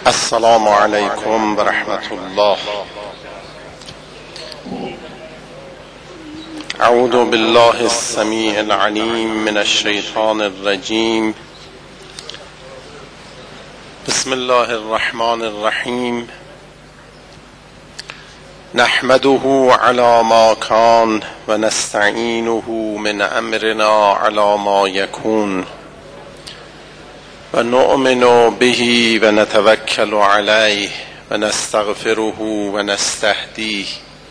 السلام عليكم ورحمة الله. أعوذ بالله السميع العليم من الشيطان الرجيم. بسم الله الرحمن الرحيم. نحمده على ما كان ونستعينه من أمرنا على ما يكون ونؤمن به ونتوكل عليه ونستغفره ونستهديه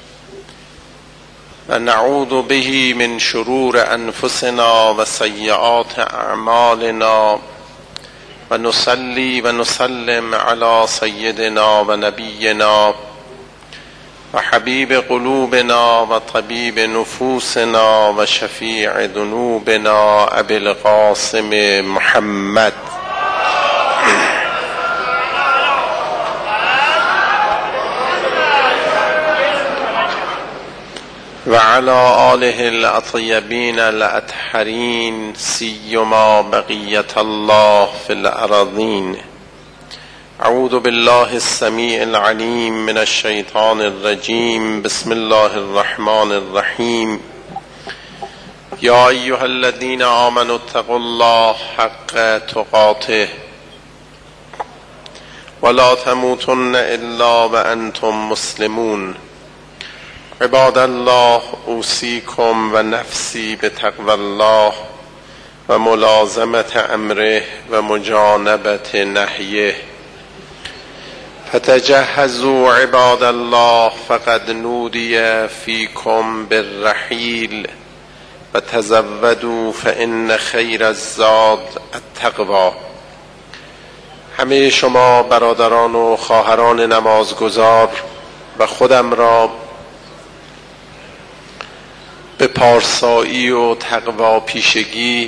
ونعوذ به من شرور أنفسنا وسيئات أعمالنا ونصلي ونسلم على سيدنا ونبينا وحبيب قلوبنا وطبيب نفوسنا وشفيع ذنوبنا أبي القاسم محمد وعلى آله الأطيبين الأطهرين سيما بقية الله في الأراضين. أعوذ بالله السميع العليم من الشيطان الرجيم. بسم الله الرحمن الرحيم. يا أيها الذين آمنوا اتقوا الله حق تقاته ولا تموتن إلا وأنتم مسلمون. عباد الله، أوصيكم ونفسي بتقوى الله وملازمة أمره ومجانبة نهيه. فتجهزوا عباد الله فقد نودي فيكم بالرحيل وتزودوا فإن خير الزاد التقوى. همه شما برادران و خواهران نمازگزار و خودم را به پارسایی و تقوا پیشگی،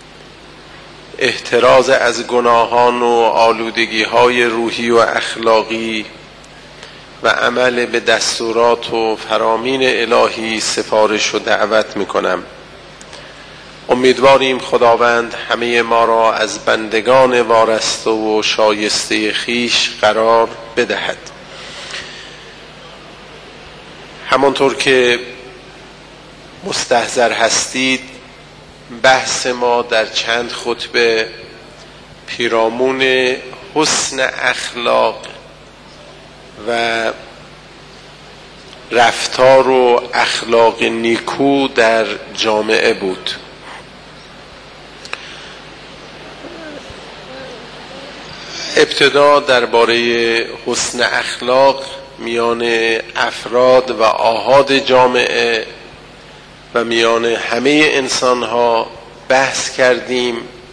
احتراز از گناهان و آلودگی‌های روحی و اخلاقی و عمل به دستورات و فرامین الهی سفارش و دعوت می‌کنم. امیدواریم خداوند همه ما را از بندگان وارسته و شایسته خویش قرار بدهد. همانطور که مستحضر هستید، بحث ما در چند خطبه پیرامون حسن اخلاق و رفتار و اخلاق نیکو در جامعه بود. ابتدا درباره حسن اخلاق میان افراد و آحاد جامعه و میان همه انسان‌ها بحث کردیم.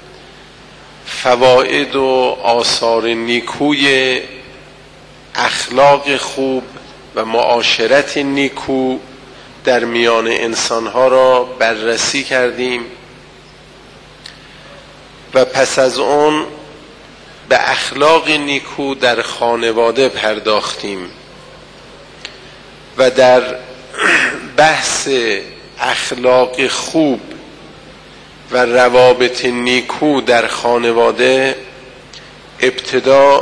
فواید و آثار نیکوی اخلاق خوب و معاشرت نیکو در میان انسان‌ها را بررسی کردیم و پس از اون به اخلاق نیکو در خانواده پرداختیم و در بحث اخلاق خوب و روابط نیکو در خانواده ابتدا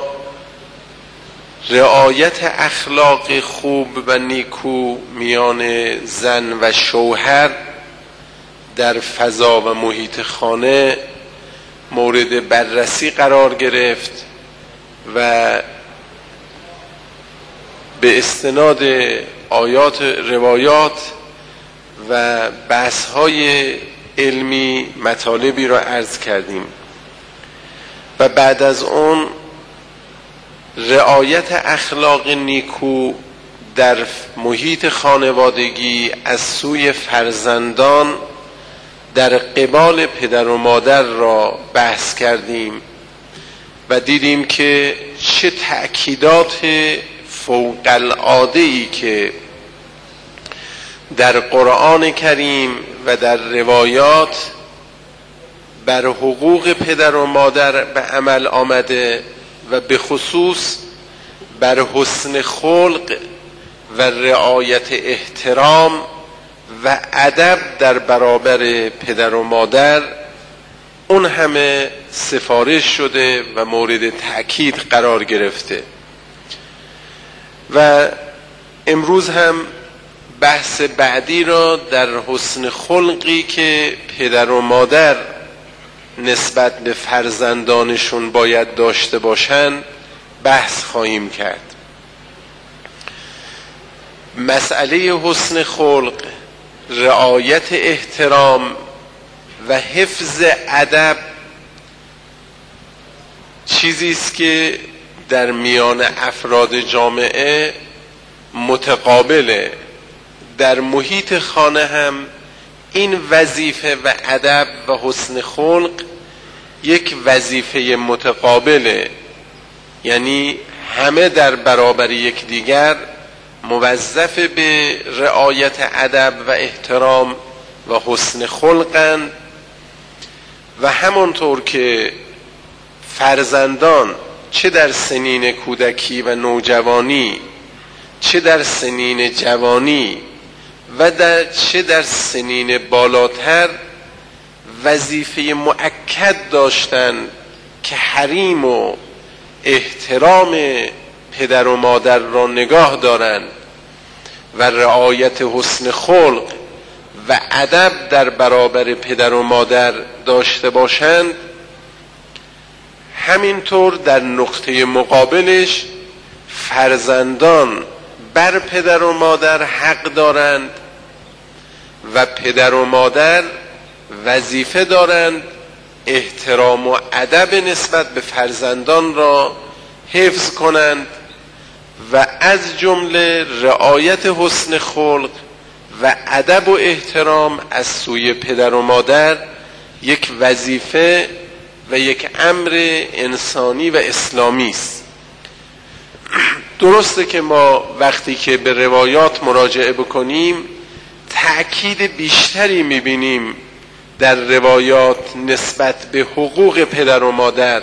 رعایت اخلاق خوب و نیکو میان زن و شوهر در فضا و محیط خانه مورد بررسی قرار گرفت و به استناد آیات، روایات و بحث‌های علمی مطالبی را عرض کردیم و بعد از اون رعایت اخلاق نیکو در محیط خانوادگی از سوی فرزندان در قبال پدر و مادر را بحث کردیم و دیدیم که چه تأکیدات فوق العاده‌ای که در قرآن کریم و در روایات بر حقوق پدر و مادر به عمل آمده و به خصوص بر حسن خلق و رعایت احترام و ادب در برابر پدر و مادر اون همه سفارش شده و مورد تأکید قرار گرفته. و امروز هم بحث بعدی را در حسن خلقی که پدر و مادر نسبت به فرزندانشون باید داشته باشن بحث خواهیم کرد. مسئله حسن خلق، رعایت احترام و حفظ ادب چیزی است که در میان افراد جامعه متقابله. در محیط خانه هم این وظیفه و ادب و حسن خلق یک وظیفه متقابله، یعنی همه در برابر یکدیگر موظف به رعایت ادب و احترام و حسن خلقند. و همانطور که فرزندان چه در سنین کودکی و نوجوانی، چه در سنین جوانی و چه در سنین بالاتر وظیفه مؤکد داشتند که حریم و احترام پدر و مادر را نگاه دارند و رعایت حسن خلق و ادب در برابر پدر و مادر داشته باشند، همینطور در نقطه مقابلش فرزندان بر پدر و مادر حق دارند و پدر و مادر وظیفه دارند احترام و ادب نسبت به فرزندان را حفظ کنند و از جمله رعایت حسن خلق و ادب و احترام از سوی پدر و مادر یک وظیفه و یک امر انسانی و اسلامی است. درسته که ما وقتی که به روایات مراجعه بکنیم تأکید بیشتری میبینیم در روایات نسبت به حقوق پدر و مادر،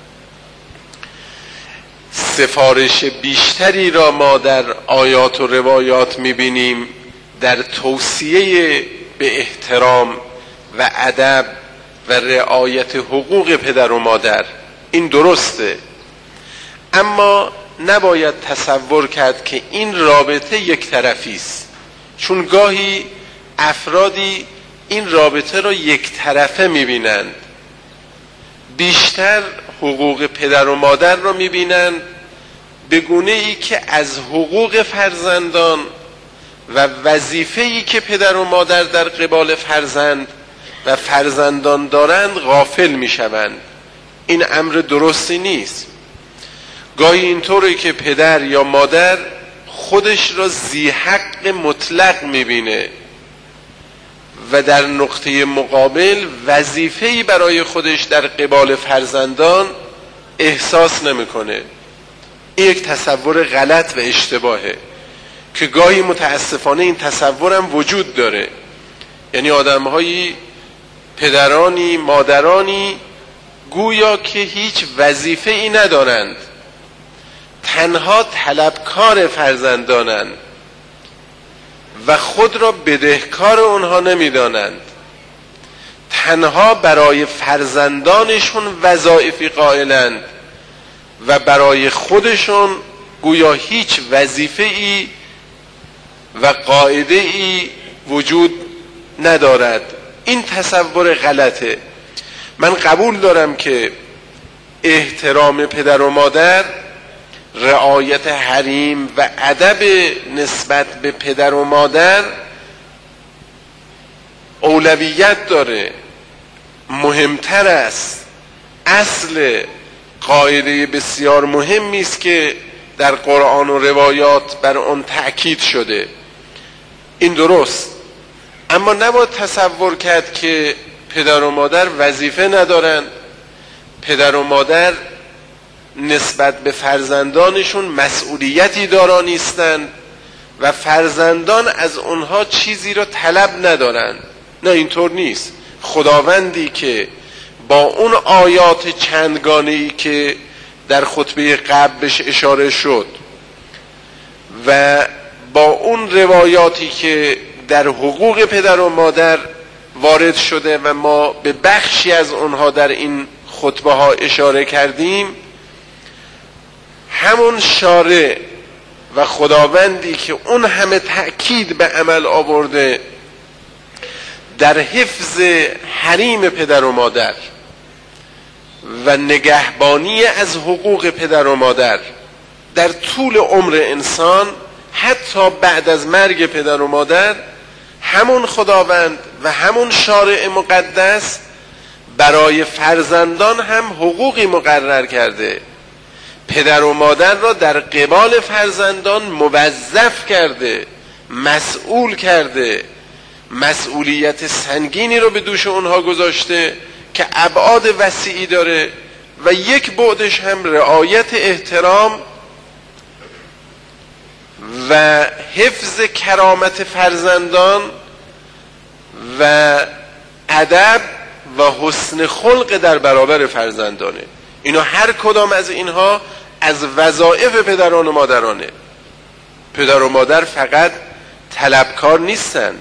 سفارش بیشتری را ما در آیات و روایات میبینیم در توصیه به احترام و ادب و رعایت حقوق پدر و مادر. این درسته، اما نباید تصور کرد که این رابطه یک طرفی است، چون گاهی افرادی این رابطه را یک طرفه میبینند، بیشتر حقوق پدر و مادر را میبینند به گونه ای که از حقوق فرزندان و وظیفه‌ای که پدر و مادر در قبال فرزند و فرزندان دارند غافل میشوند. این امر درستی نیست. گاهی اینطوره که پدر یا مادر خودش را ذی حق مطلق میبینه و در نقطه مقابل وظیفه‌ای برای خودش در قبال فرزندان احساس نمیکنه. این یک تصور غلط و اشتباهه که گاهی متاسفانه این تصورم وجود داره. یعنی آدم‌هایی، پدرانی، مادرانی گویا که هیچ وظیفه‌ای ندارند، تنها طلبکار فرزندانند و خود را بدهکار اونها نمیدانند، تنها برای فرزندانشون وظایفی قائلند و برای خودشون گویا هیچ وظیفه‌ای و قاعده‌ای وجود ندارد. این تصور غلطه. من قبول دارم که احترام پدر و مادر، رعایت حریم و ادب نسبت به پدر و مادر اولویت داره، مهمتر است. اصل قاعده بسیار مهمی است که در قرآن و روایات بر آن تأکید شده. این درست، اما نباید تصور کرد که پدر و مادر وظیفه ندارند، پدر و مادر نسبت به فرزندانشون مسئولیتی دارا نیستند و فرزندان از اونها چیزی را طلب ندارند. نه، اینطور نیست. خداوندی که با اون آیات چندگانه‌ای که در خطبه قبل بهش اشاره شد و با اون روایاتی که در حقوق پدر و مادر وارد شده و ما به بخشی از اونها در این خطبه ها اشاره کردیم، همون شارع و خداوندی که اون همه تأکید به عمل آورده در حفظ حریم پدر و مادر و نگهبانی از حقوق پدر و مادر در طول عمر انسان، حتی بعد از مرگ پدر و مادر، همون خداوند و همون شارع مقدس برای فرزندان هم حقوقی مقرر کرده. پدر و مادر را در قبال فرزندان موظف کرده، مسئول کرده، مسئولیت سنگینی رو به دوش اونها گذاشته که ابعاد وسیعی داره و یک بعدش هم رعایت احترام و حفظ کرامت فرزندان و ادب و حسن خلق در برابر فرزندانه. اینا هر کدام از اینها از وظایف پدران و مادرانه. پدر و مادر فقط طلبکار نیستند،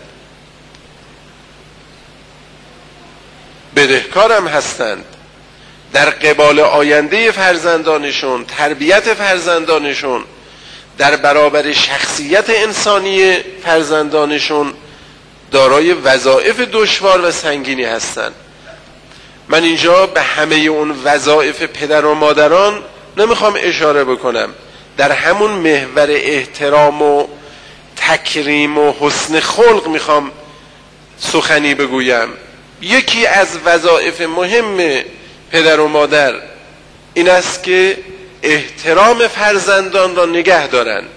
بدهکار هم هستند. در قبال آینده فرزندانشون، تربیت فرزندانشون، در برابر شخصیت انسانی فرزندانشون دارای وظایف دشوار و سنگینی هستند. من اینجا به همه اون وظایف پدر و مادران نمیخوام اشاره بکنم، در همون محور احترام و تکریم و حسن خلق میخوام سخنی بگویم. یکی از وظایف مهم پدر و مادر این است که احترام فرزندان را نگه دارند،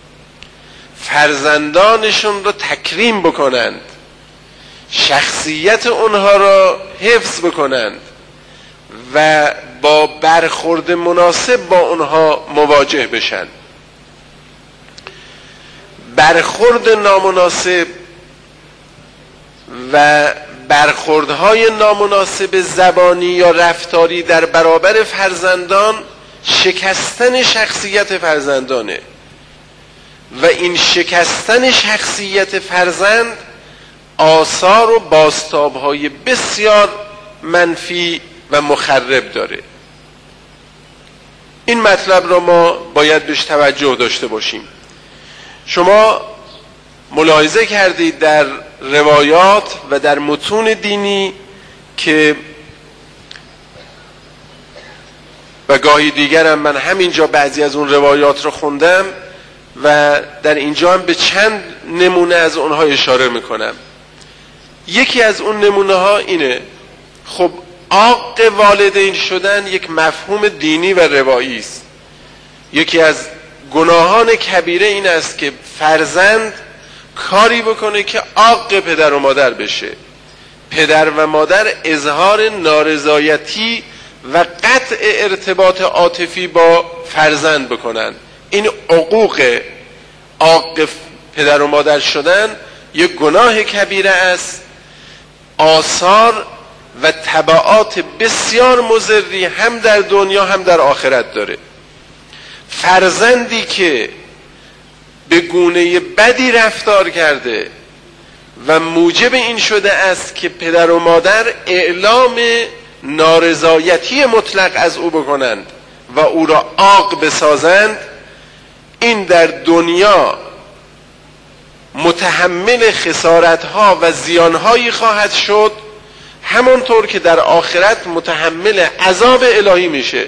فرزندانشون را تکریم بکنند، شخصیت اونها را حفظ بکنند و با برخورد مناسب با اونها مواجه بشن. برخورد نامناسب و برخوردهای نامناسب زبانی یا رفتاری در برابر فرزندان شکستن شخصیت فرزندانه و این شکستن شخصیت فرزند آثار و بازتاب‌های بسیار منفی و مخرب داره. این مطلب را ما باید بهش توجه داشته باشیم. شما ملاحظه کردید در روایات و در متون دینی که و گاهی دیگر هم من همینجا بعضی از اون روایات رو خوندم و در اینجا هم به چند نمونه از اونها اشاره میکنم. یکی از اون نمونه ها اینه، خب عاق والدین شدن یک مفهوم دینی و روایی است. یکی از گناهان کبیره این است که فرزند کاری بکنه که عاق پدر و مادر بشه. پدر و مادر اظهار نارضایتی و قطع ارتباط عاطفی با فرزند بکنن. این عقوق عاق پدر و مادر شدن یک گناه کبیره است. آثار و تبعات بسیار مضری هم در دنیا هم در آخرت داره. فرزندی که به گونه بدی رفتار کرده و موجب این شده است که پدر و مادر اعلام نارضایتی مطلق از او بکنند و او را عاق بسازند، این در دنیا متحمل خسارتها و زیانهایی خواهد شد، همونطور که در آخرت متحمل عذاب الهی میشه،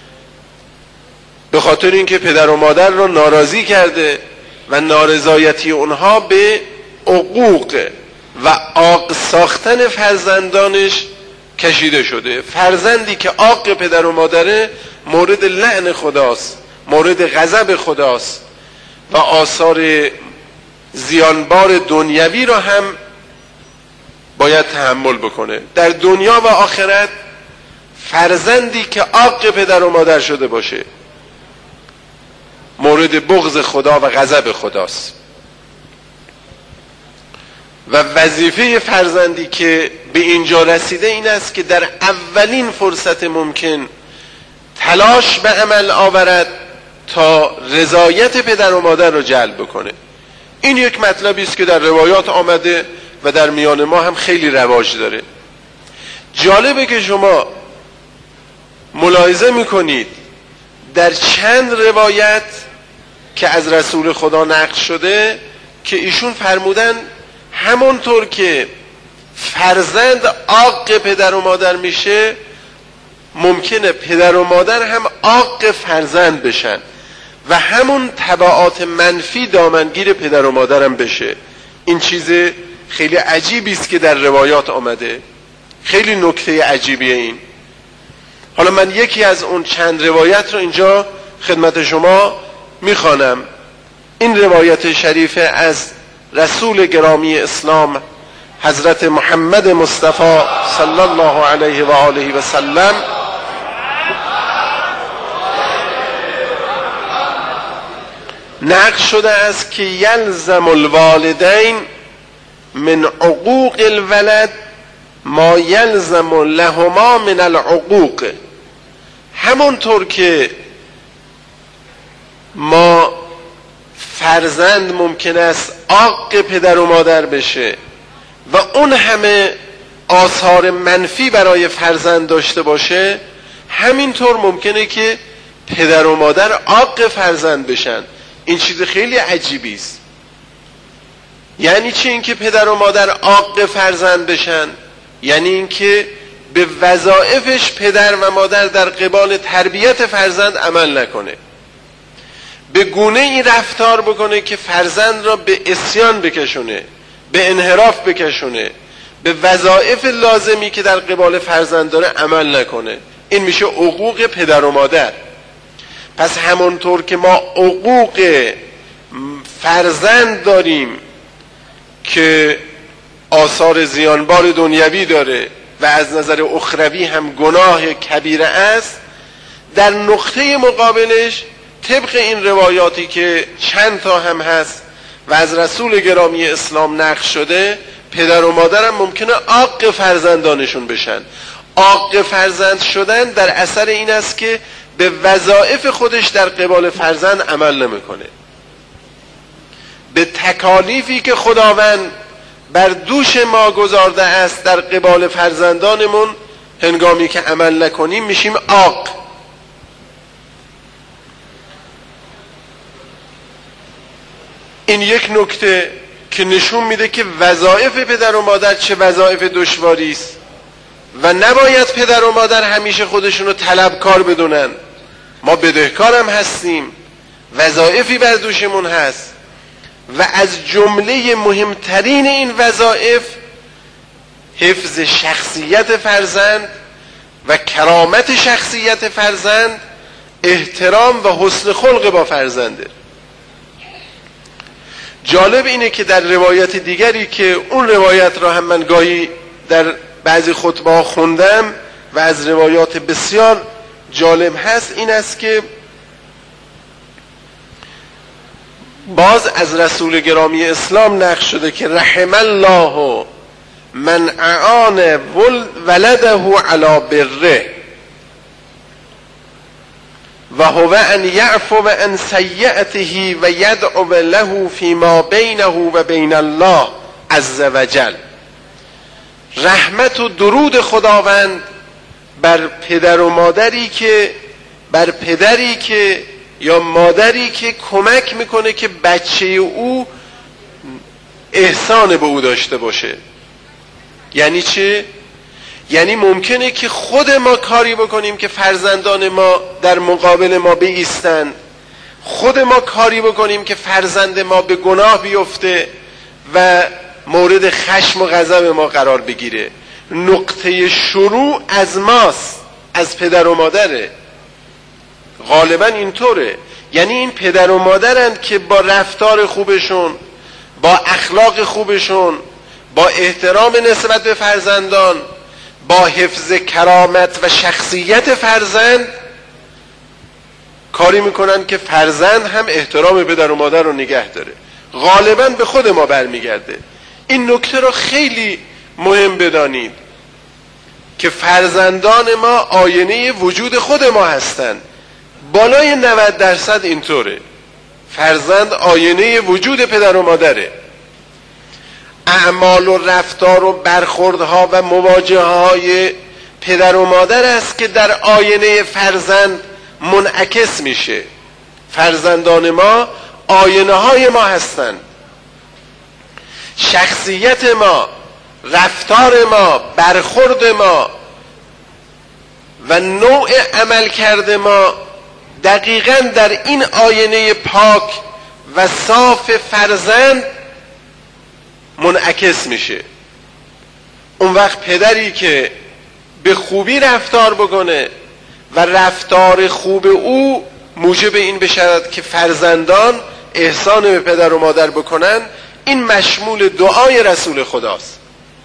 به خاطر اینکه پدر و مادر رو ناراضی کرده و نارضایتی اونها به عقوق و عاق ساختن فرزندانش کشیده شده. فرزندی که عاق پدر و مادره مورد لعن خداست، مورد غضب خداست و آثار زیانبار دنیوی رو هم باید تحمل بکنه. در دنیا و آخرت فرزندی که عاق پدر و مادر شده باشه مورد بغض خدا و غضب خداست. و وظیفه فرزندی که به اینجا رسیده این است که در اولین فرصت ممکن تلاش به عمل آورد تا رضایت پدر و مادر را جلب بکنه. این یک مطلبی است که در روایات آمده و در میان ما هم خیلی رواج داره. جالبه که شما ملاحظه میکنید در چند روایت که از رسول خدا نقل شده که ایشون فرمودن همونطور که فرزند عاق پدر و مادر میشه، ممکنه پدر و مادر هم عاق فرزند بشن و همون تبعات منفی دامنگیر پدر و مادرم بشه. این چیز خیلی عجیبی است که در روایات آمده، خیلی نکته عجیبیه این. حالا من یکی از اون چند روایت رو اینجا خدمت شما میخوانم. این روایت شریفه از رسول گرامی اسلام حضرت محمد مصطفی صلی الله علیه و آله و سلم نقل شده است که یلزم الوالدین من عقوق الولد ما یلزم لهما من العقوق. همونطور که ما فرزند ممکن است عاق پدر و مادر بشه و اون همه آثار منفی برای فرزند داشته باشه، همینطور ممکنه که پدر و مادر عاق فرزند بشن. این چیز خیلی عجیبی است. یعنی چی اینکه پدر و مادر عاق فرزند بشن؟ یعنی اینکه به وظایفش پدر و مادر در قبال تربیت فرزند عمل نکنه، به گونه ای رفتار بکنه که فرزند را به عصیان بکشونه، به انحراف بکشونه، به وظایف لازمی که در قبال فرزند داره عمل نکنه. این میشه عقوق پدر و مادر. پس همونطور که ما عقوق فرزند داریم که آثار زیانبار دنیوی داره و از نظر اخروی هم گناه کبیره است، در نقطه مقابلش طبق این روایاتی که چند تا هم هست و از رسول گرامی اسلام نقل شده، پدر و مادر هم ممکنه عاق فرزندانشون بشن. عاق فرزند شدن در اثر این است که به وظایف خودش در قبال فرزند عمل نمیکنه، به تکالیفی که خداوند بر دوش ما گذارده است در قبال فرزندانمون هنگامی که عمل نکنیم میشیم عاق. این یک نکته که نشون میده که وظایف پدر و مادر چه وظایف دشواری است و نباید پدر و مادر همیشه خودشونو طلبکار بدونن. ما بدهکارم هستیم، وظایفی بر دوشمون هست و از جمله مهمترین این وظایف حفظ شخصیت فرزند و کرامت شخصیت فرزند، احترام و حسن خلق با فرزنده. جالب اینه که در روایت دیگری که اون روایت را هم من گاهی در بعضی خطبه خوندم و از روایات بسیار جالب هست، این است که باز از رسول گرامی اسلام نقل شده که رحم الله من اعان ولده علی بره و هو ان یعفو عن سیئته و یدعو له فیما بینه و بین الله عز وجل. رحمت و درود خداوند بر پدر و مادری که بر پدری که یا مادری که کمک میکنه که بچه او احسان به او داشته باشه. یعنی چه؟ یعنی ممکنه که خود ما کاری بکنیم که فرزندان ما در مقابل ما بایستن، خود ما کاری بکنیم که فرزند ما به گناه بیفته و مورد خشم و غضب ما قرار بگیره. نقطه شروع از ماست، از پدر و مادره. غالبا اینطوره. یعنی این پدر و مادرند که با رفتار خوبشون، با اخلاق خوبشون، با احترام نسبت به فرزندان، با حفظ کرامت و شخصیت فرزند کاری میکنن که فرزند هم احترام پدر و مادر رو نگه داره. غالبا به خود ما برمیگرده. این نکته رو خیلی مهم بدانید که فرزندان ما آینه وجود خود ما هستند. بالای 90% اینطوره. فرزند آینه وجود پدر و مادره. اعمال و رفتار و برخوردها و مواجهه‌های پدر و مادر است که در آینه فرزند منعکس میشه. فرزندان ما آینه های ما هستند. شخصیت ما، رفتار ما، برخورد ما و نوع عملکرد ما دقیقاً در این آینه پاک و صاف فرزند منعکس میشه. اون وقت پدری که به خوبی رفتار بکنه و رفتار خوب او موجب این بشود که فرزندان احسان به پدر و مادر بکنن، این مشمول دعای رسول خداست.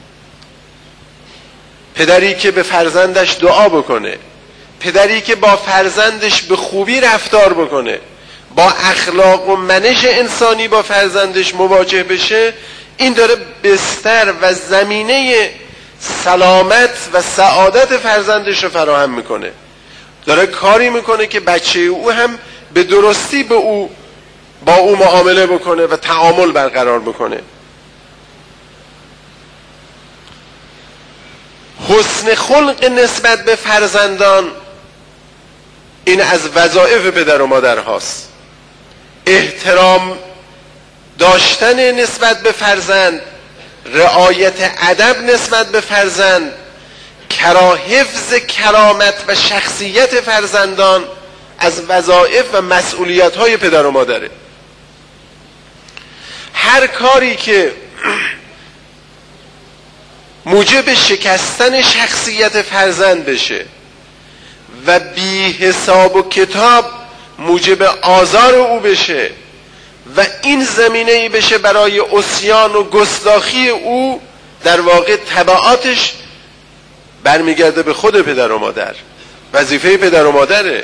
پدری که به فرزندش دعا بکنه، پدری که با فرزندش به خوبی رفتار بکنه، با اخلاق و منش انسانی با فرزندش مواجه بشه، این داره بستر و زمینه سلامت و سعادت فرزندش رو فراهم میکنه. داره کاری میکنه که بچه او هم به درستی با او معامله بکنه و تعامل برقرار بکنه. حسن خلق نسبت به فرزندان این از وظایف پدر و مادر هاست. احترام داشتن نسبت به فرزند، رعایت ادب نسبت به فرزند، حفظ کرامت و شخصیت فرزندان از وظایف و مسئولیت های پدر و مادره. هر کاری که موجب شکستن شخصیت فرزند بشه و بی حساب و کتاب موجب آزار او بشه و این زمینه‌ای بشه برای عصیان و گستاخی او، در واقع تبعاتش برمیگرده به خود پدر و مادر. وظیفه پدر و مادره،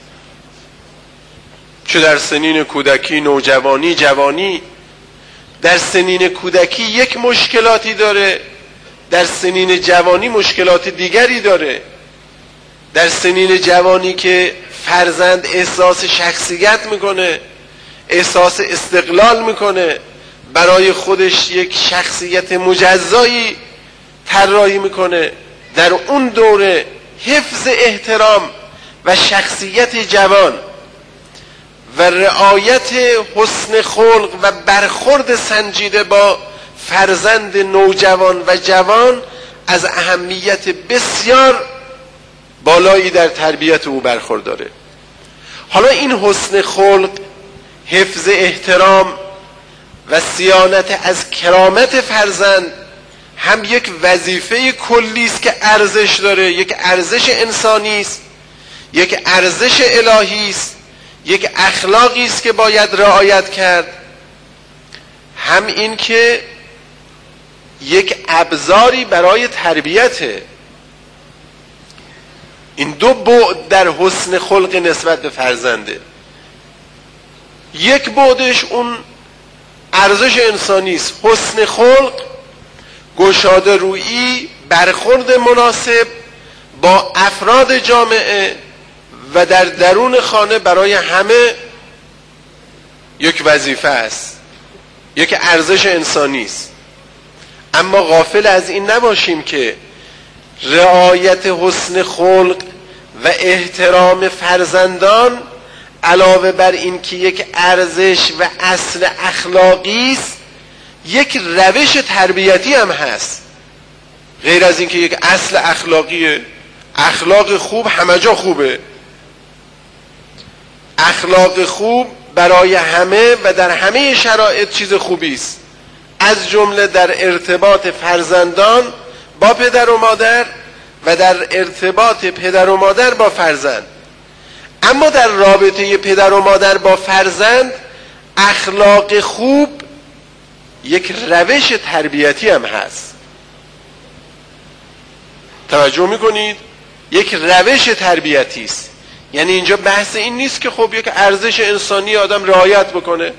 چه در سنین کودکی، نوجوانی، جوانی. در سنین کودکی یک مشکلاتی داره، در سنین جوانی مشکلات دیگری داره. در سنین جوانی که فرزند احساس شخصیت میکنه، احساس استقلال میکنه، برای خودش یک شخصیت مجزایی طراحی میکنه، در اون دوره حفظ احترام و شخصیت جوان و رعایت حسن خلق و برخورد سنجیده با فرزند نوجوان و جوان از اهمیت بسیار بالایی در تربیت او برخورداره. حالا این حسن خلق، حفظ احترام و صیانت از کرامت فرزند هم یک وظیفه کلی است که ارزش داره، یک ارزش انسانی است، یک ارزش الهی است، یک اخلاقی است که باید رعایت کرد. هم این که یک ابزاری برای تربیته. این دو بعد در حسن خلق نسبت به فرزنده. یک بعدش اون ارزش انسانی است، حسن خلق، گشاده رویی، برخورد مناسب با افراد جامعه و در درون خانه برای همه یک وظیفه است، یک ارزش انسانی است. اما غافل از این نباشیم که رعایت حسن خلق و احترام فرزندان علاوه بر این که یک ارزش و اصل اخلاقی است، یک روش تربیتی هم هست. غیر از این که یک اصل اخلاقیه، اخلاق خوب همه جا خوبه، اخلاق خوب برای همه و در همه شرایط چیز خوبی است، از جمله در ارتباط فرزندان با پدر و مادر و در ارتباط پدر و مادر با فرزند. اما در رابطه پدر و مادر با فرزند اخلاق خوب یک روش تربیتی هم هست. توجه میکنید؟ یک روش تربیتی است. یعنی اینجا بحث این نیست که خب یک ارزش انسانی آدم رعایت بکنه،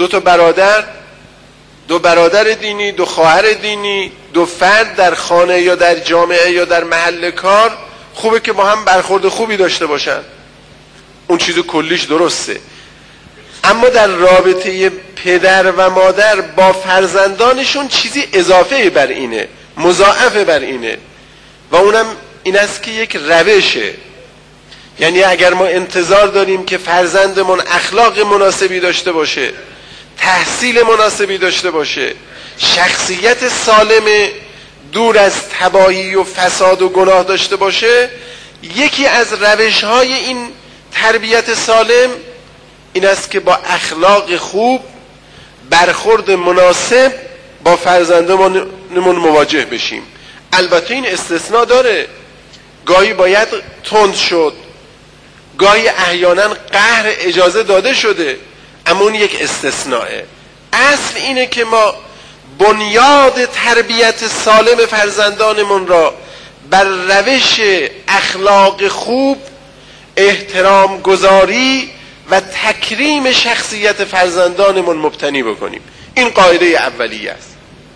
دو برادر دینی، دو خواهر دینی، دو فرد در خانه یا در جامعه یا در محل کار خوبه که با هم برخورد خوبی داشته باشن. اون چیز کلیش درسته، اما در رابطه پدر و مادر با فرزندانشون چیزی اضافه بر اینه، مضاعف بر اینه، و اونم این است که یک روشه. یعنی اگر ما انتظار داریم که فرزندمون اخلاق مناسبی داشته باشه، تحصیل مناسبی داشته باشه، شخصیت سالم دور از تباهی و فساد و گناه داشته باشه، یکی از روش‌های این تربیت سالم این است که با اخلاق خوب، برخورد مناسب با فرزندانمون مواجه بشیم. البته این استثناء داره، گاهی باید تند شد، گاهی احیانا قهر اجازه داده شده، اما اون یک استثناءه. اصل اینه که ما بنیاد تربیت سالم فرزندانمون را بر روش اخلاق خوب، احترام گذاری و تکریم شخصیت فرزندانمون مبتنی بکنیم. این قاعده اولیه است.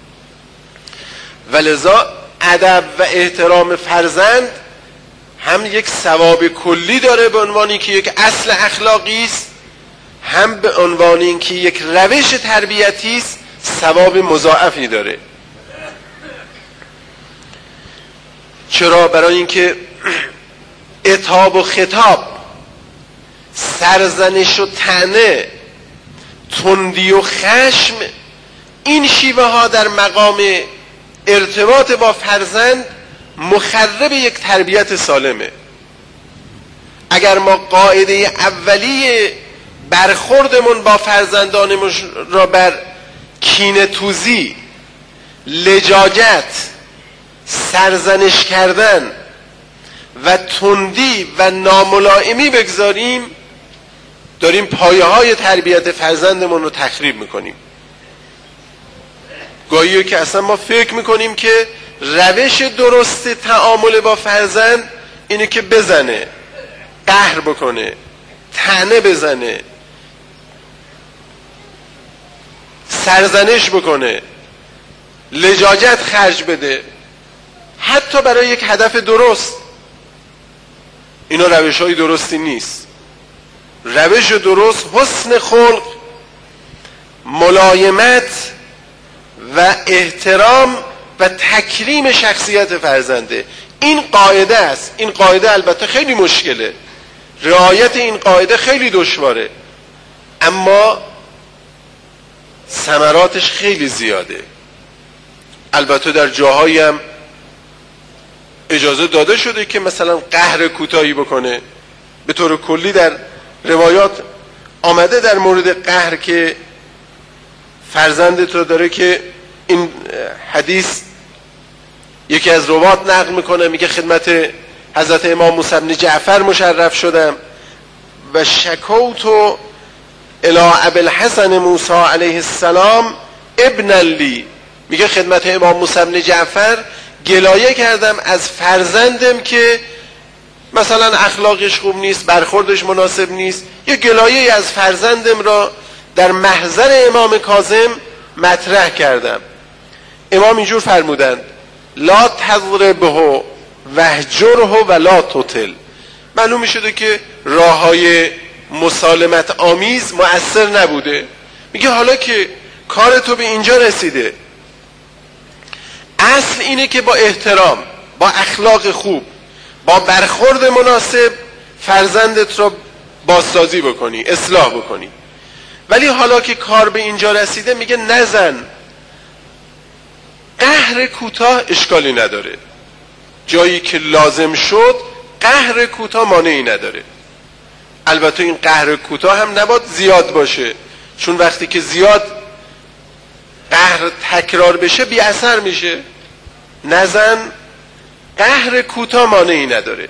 ولذا ادب و احترام فرزند هم یک ثواب کلی داره به عنوانی که یک اصل اخلاقی است، هم به عنوان اینکه یک روش تربیتی است ثواب مضاعفی داره. چرا؟ برای اینکه عتاب و خطاب، سرزنش و طعنه، تندی و خشم، این شیوه ها در مقام ارتباط با فرزند مخرب یک تربیت سالمه. اگر ما قاعده اولیه برخوردمون با فرزندانمون را بر کینه توزی، لجاجت، سرزنش کردن و تندی و ناملائمی بگذاریم، داریم پایه های تربیت فرزندمون رو تخریب میکنیم. گاهی که اصلا ما فکر میکنیم که روش درست تعامل با فرزند اینه که بزنه، قهر بکنه، طعنه بزنه، سرزنش بکنه، لجاجت خرج بده، حتی برای یک هدف درست. اینا روش های درستی نیست. روش درست حسن خلق، ملایمت و احترام و تکریم شخصیت فرزنده. این قاعده است. این قاعده البته خیلی مشکله، رعایت این قاعده خیلی دشواره، اما ثمراتش خیلی زیاده. البته در جاهایی هم اجازه داده شده که مثلا قهر کوتاهی بکنه. به طور کلی در روایات آمده در مورد قهر که فرزندت رو داره، که این حدیث یکی از روات نقل میکنه، میگه خدمت حضرت امام موسی بن جعفر مشرف شدم و شکوت الی ابی الحسن موسی علیه السلام ابن لی، میگه خدمت امام موسی بن جعفر گلایه کردم از فرزندم که مثلا اخلاقش خوب نیست، برخوردش مناسب نیست. یه گلایه از فرزندم را در محضر امام کاظم مطرح کردم. امام اینجور فرمودند لا تضربه واهجره ولا تطل. معلوم میشده که راههای مسالمت آمیز مؤثر نبوده. میگه حالا که کار تو به اینجا رسیده، اصل اینه که با احترام، با اخلاق خوب، با برخورد مناسب فرزندت رو بازسازی بکنی، اصلاح بکنی. ولی حالا که کار به اینجا رسیده، میگه نزن. قهر کوتاه اشکالی نداره، جایی که لازم شد قهر کوتاه مانعی نداره. البته این قهر کوتاه هم نباید زیاد باشه، چون وقتی که زیاد قهر تکرار بشه بی اثر میشه. نزن، قهر کوتاه مانعی نداره،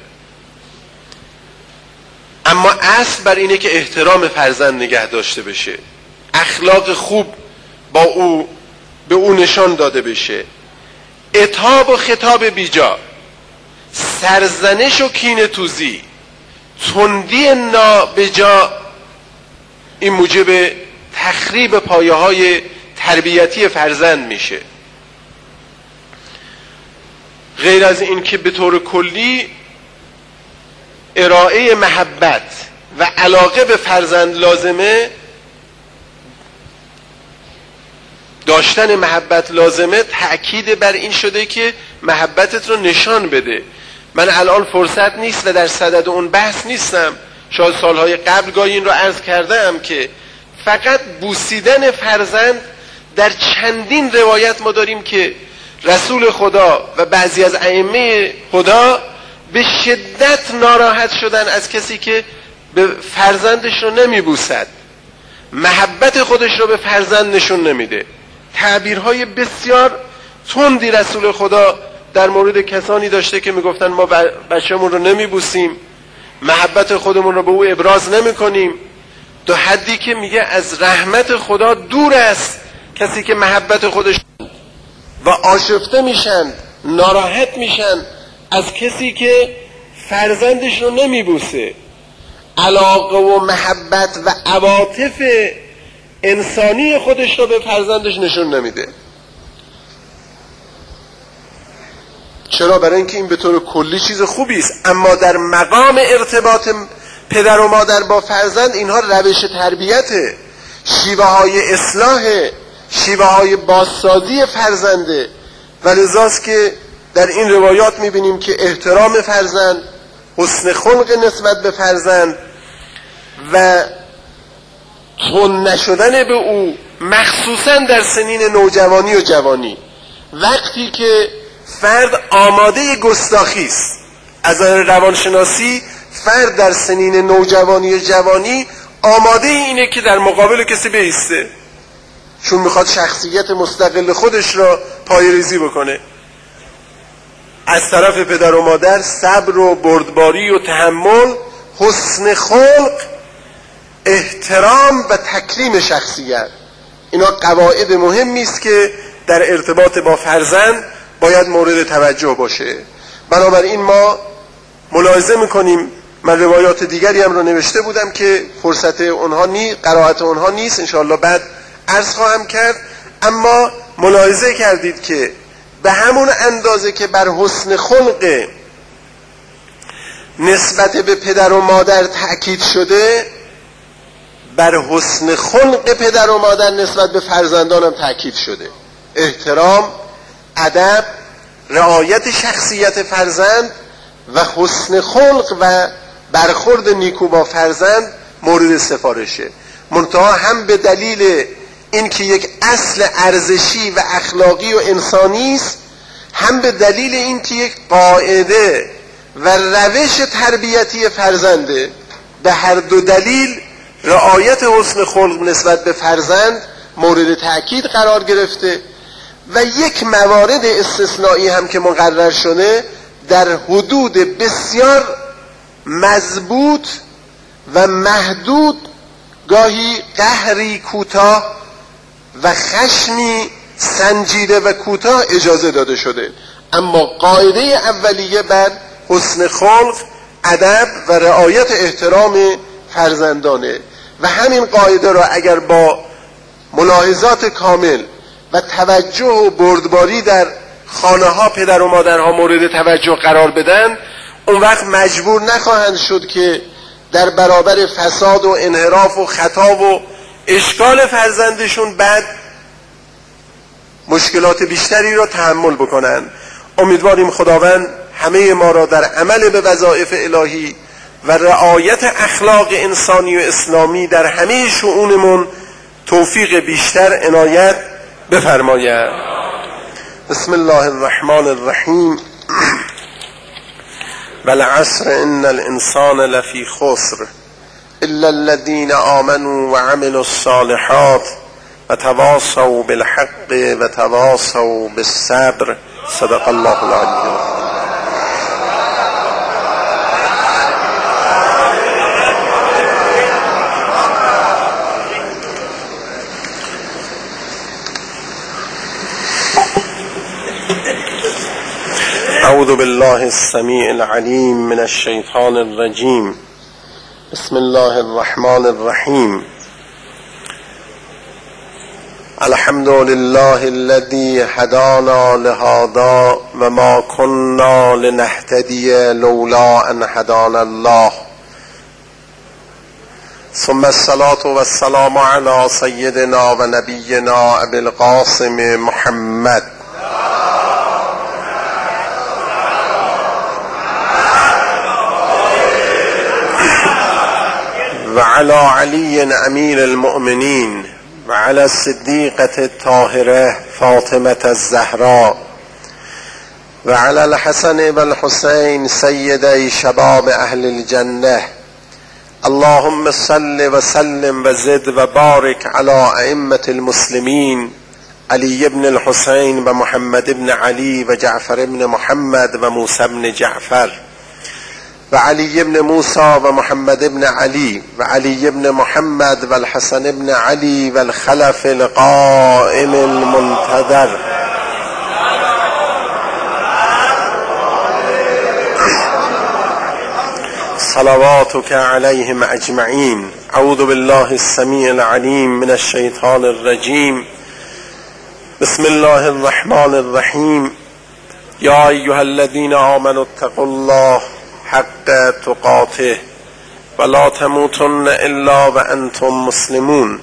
اما اصل بر اینه که احترام فرزند نگه داشته بشه، اخلاق خوب با او به او نشان داده بشه. عتاب و خطاب بیجا، سرزنش و کینه توزی، تندی نابجا، این موجب تخریب پایه های تربیتی فرزند میشه. غیر از این که به طور کلی ارائه محبت و علاقه به فرزند لازمه، داشتن محبت لازمه تأکید بر این شده که محبتت رو نشان بده. من الان فرصت نیست و در صدد اون بحث نیستم، شاید سالهای قبل گاهی این رو عرض کردم که فقط بوسیدن فرزند در چندین روایت ما داریم که رسول خدا و بعضی از ائمه خدا به شدت ناراحت شدن از کسی که به فرزندش رو نمیبوسد، محبت خودش رو به فرزند نشون نمیده. تعبیرهای بسیار تندی رسول خدا در مورد کسانی داشته که میگفتن ما بچه‌مون رو نمیبوسیم، محبت خودمون رو به او ابراز نمیکنیم، تا حدی که میگه از رحمت خدا دور است کسی که محبت خودش و آشفته میشن، ناراحت میشن از کسی که فرزندش رو نمیبوسه، علاقه و محبت و عواطف انسانی خودش رو به فرزندش نشون نمیده. چرا؟ برای اینکه این به طور کلی چیز خوبی است، اما در مقام ارتباط پدر و مادر با فرزند اینها روش تربیته، شیوه های اصلاح، شیوه های بازسازی فرزنده. و لذاست که در این روایات میبینیم که احترام فرزند، حسن خلق نسبت به فرزند و تند نشدن به او، مخصوصا در سنین نوجوانی و جوانی، وقتی که فرد آماده گستاخی است. از نظر روانشناسی فرد در سنین نوجوانی و جوانی آماده اینه که در مقابل کسی بایسته، چون میخواد شخصیت مستقل خودش را پایه‌ریزی بکنه. از طرف پدر و مادر صبر و بردباری و تحمل، حسن خلق، احترام و تکریم شخصیت، اینا قواعد مهمی است که در ارتباط با فرزند باید مورد توجه باشه. بنابراین ما ملاحظه میکنیم، من روایات دیگری هم رو نوشته بودم که فرصت اونها قرائت اونها نیست، انشاءالله بعد عرض خواهم کرد، اما ملاحظه کردید که به همون اندازه که بر حسن خلق نسبت به پدر و مادر تأکید شده، بر حسن خلق پدر و مادر نسبت به فرزندان هم تأکید شده. احترام، ادب، رعایت شخصیت فرزند و حسن خلق و برخورد نیکو با فرزند مورد سفارشه. منتها هم به دلیل اینکه یک اصل ارزشی و اخلاقی و انسانی است، هم به دلیل اینکه یک قاعده و روش تربیتی فرزنده. به هر دو دلیل رعایت حسن خلق نسبت به فرزند مورد تأکید قرار گرفته و یک موارد استثنایی هم که مقرر شده در حدود بسیار مضبوط و محدود، گاهی قهری کوتاه و خشمی سنجیده و کوتاه اجازه داده شده، اما قاعده اولیه بر حسن خلق، ادب و رعایت احترام فرزندانه. و همین قاعده را اگر با ملاحظات کامل و توجه و بردباری در خانه ها پدر و مادرها مورد توجه قرار بدن، اون وقت مجبور نخواهند شد که در برابر فساد و انحراف و خطا و اشکال فرزندشون بعد مشکلات بیشتری را تحمل بکنن. امیدواریم خداوند همه ما را در عمل به وظایف الهی و رعایت اخلاق انسانی و اسلامی در همه شؤونمون توفیق بیشتر عنایت بفرماید. بسم الله الرحمن الرحیم. والعصر ان الانسان لفی خسر الا الذين آمنوا وعملوا الصالحات وتواصوا بالحق وتواصوا بالصبر. صدق الله العلی. اعوذ بالله السمیع العلیم من الشیطان الرجیم. بسم الله الرحمن الرحیم. الحمد لله الذي هدانا لهذا وما كنا لنهتدي لولا ان هدانا الله ثم الصلاة والسلام على سيدنا و نبينا ابي القاسم محمد وعلى علي امير المؤمنين وعلى الصديقة الطاهرة فاطمة الزهراء وعلى الحسن والحسين سيدي شباب اهل الجنة. اللهم صل وسلم وزد وبارك على ائمة المسلمين علي بن الحسين ومحمد بن علي وجعفر بن محمد وموسى بن جعفر وعلي بن موسى ومحمد بن علي وعلي بن محمد والحسن بن علي والخلف القائم المنتظر. صلواتك عليهم اجمعين. اعوذ بالله السميع العليم من الشيطان الرجيم. بسم الله الرحمن الرحيم. يا ايها الذين آمنوا اتقوا الله حق تقاته ولا تموتن الا وانتم مسلمون.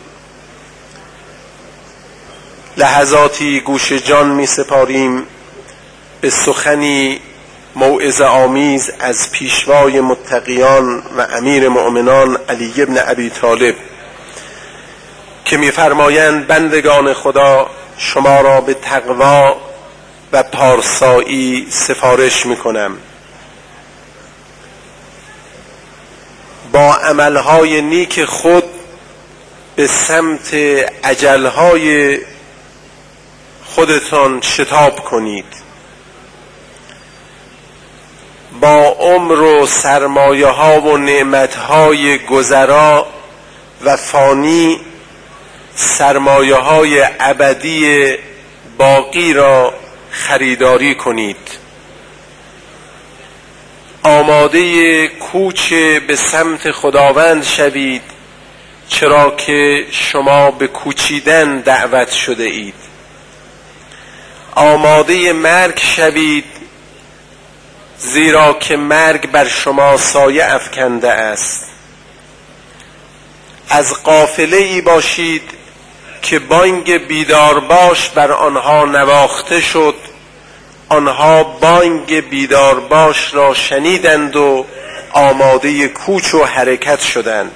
لحظاتی گوش جان می سپاریم به سخنی موعظه آمیز از پیشوای متقیان و امیر مؤمنان علی بن ابی طالب که می‌فرمایند بندگان خدا شما را به تقوا و پارسایی سفارش می‌کنم. با عملهای نیک خود به سمت اجلهای خودتان شتاب کنید. با عمر و سرمایه ها و نعمت های گذرا و فانی سرمایه های ابدی باقی را خریداری کنید. آماده کوچ به سمت خداوند شوید، چرا که شما به کوچیدن دعوت شده اید. آماده مرگ شوید، زیرا که مرگ بر شما سایه افکنده است. از قافله ای باشید که بانگ بیدار باش بر آنها نواخته شد. آنها بانگ بیدار باش را شنیدند و آماده کوچ و حرکت شدند.